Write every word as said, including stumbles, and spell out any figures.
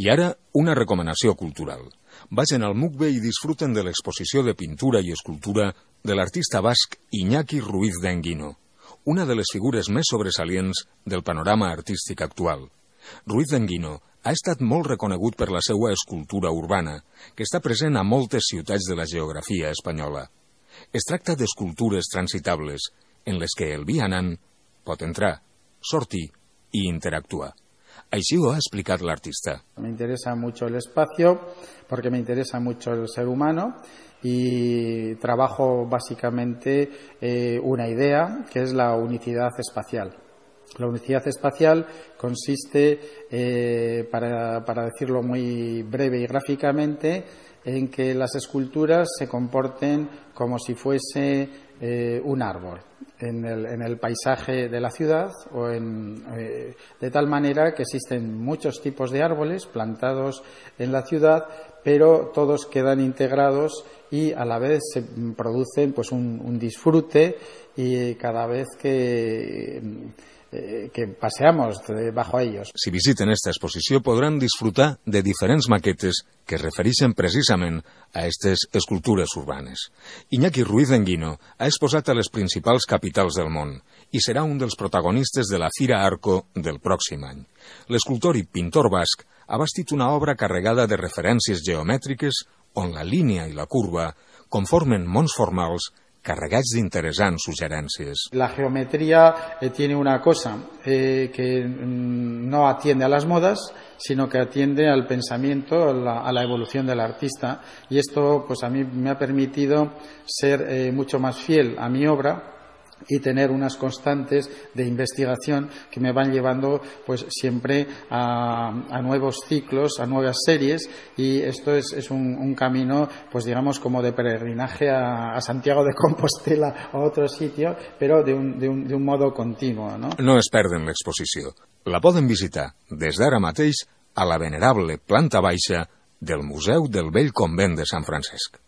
I ara, una recomanació cultural. Vagin al Mucbe i disfruten de l'exposició de pintura i escultura de l'artista basc Iñaki Ruiz de Enguino, una de les figures més sobresalients del panorama artístic actual. Ruiz de Enguino ha estat molt reconegut per la seva escultura urbana, que està present a moltes ciutats de la geografia espanyola. Es tracta d'escultures transitables, en les que el vianant pot entrar, sortir i interactuar. Així ho ha explicat l'artista. Me interesa mucho el espacio porque me interesa mucho el ser humano y trabajo básicamente eh, una idea que es la unicidad espacial. La unicidad espacial consiste, eh, para, para decirlo muy breve y gráficamente, en que las esculturas se comporten como si fuese eh, un árbol en el, en el paisaje de la ciudad, o en, eh, de tal manera que existen muchos tipos de árboles plantados en la ciudad, pero todos quedan integrados y a la vez se producen pues un, un disfrute, y cada vez que... que paseamos bajo ellos. Si visiten esta exposició podran disfrutar de diferents maquetes que es refereixen precisament a aquestes escultures urbanes. Iñaki Ruiz de Enguino ha exposat a les principals capitals del món i serà un dels protagonistes de la Fira Arco del pròxim any. L'escultor i pintor basc ha bastit una obra carregada de referències geomètriques on la línia i la curva conformen mons formals carregats d'interessants suggerències. La geometría eh, tiene una cosa eh, que mm, no atiende a las modas, sino que atiende al pensamiento, a la, a la evolución del artista, y esto pues a mí me ha permitido ser eh, mucho más fiel a mi obra y tener unas constantes de investigación que me van llevando pues siempre a, a nuevos ciclos, a nuevas series, y esto es, es un, un camino pues digamos como de peregrinaje a, a Santiago de Compostela, a otro sitio, però de un, de un, de un modo continuo, no? No es perden l'exposició. La poden visitar des d'ara mateix a la venerable planta baixa del Museu del Vell Convent de Sant Francesc.